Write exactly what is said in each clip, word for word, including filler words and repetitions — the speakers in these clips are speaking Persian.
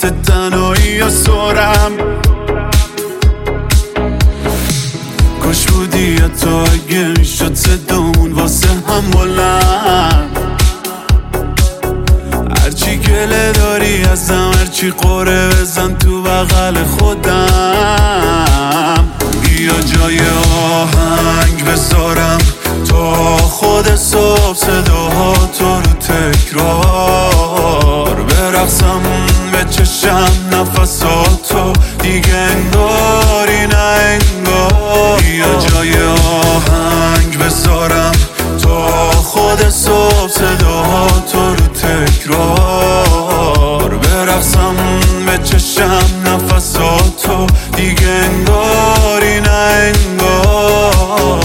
وسط تنهایی یا سرم کاش بودی یا تو اگه میشد صدامون واسه هم بلند هرچی گله داری ازم هرچی قره بزن تو بغل خودم بیا جای آهنگ بذارم تا خود صبح صداها تو رو تکرار برقصم به چشم نفساتو دیگه انگاری نه انگار بیا جای آهنگ بذارم تا خود صبح صداها تو رو تکرار برقصم به چشم نفساتو دیگه انگاری نه انگار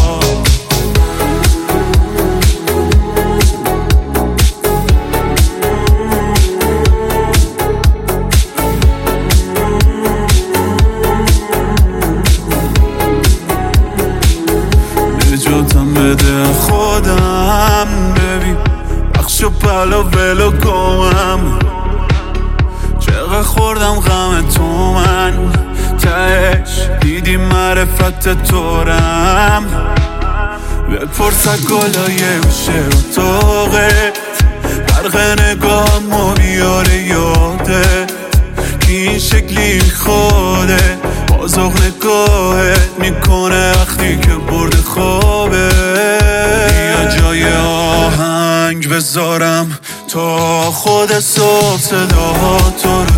نجاتم بده خودم ببین بخش و پلا ولو گمم چقدر خوردم غم تو من تهش دیدی معرفت تورم بپرس از گلای گوشه اتاقت برق نگاهمو بیاره یادت که این شکلی خوده بازاق نگاهت میکنه وقتی که برد خوابه بیا جای آهنگ بذارم تا خود صبح صداها تو رو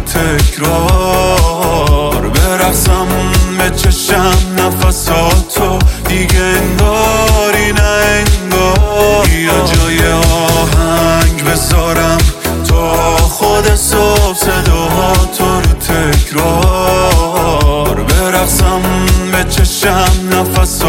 تکرار برقصم به چشم نفساتو دیگه انگاری نه انگار بیا جای آهنگ بذارم تا خود صبح صداها تو رو تکرار برقصم به چشم نفساتو